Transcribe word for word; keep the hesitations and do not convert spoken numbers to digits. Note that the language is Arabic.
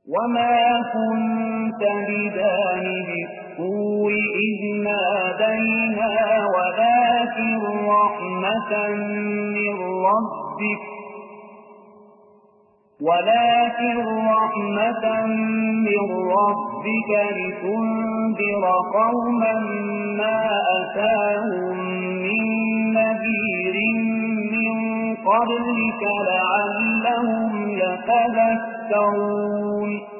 وما كنت بجانب الطور إذ نادينا ولكن رحمة من ربك ولكن رحمة من ربك لتنذر قوما ما أتاهم من نذير من قبلك لعلهم يتذكرون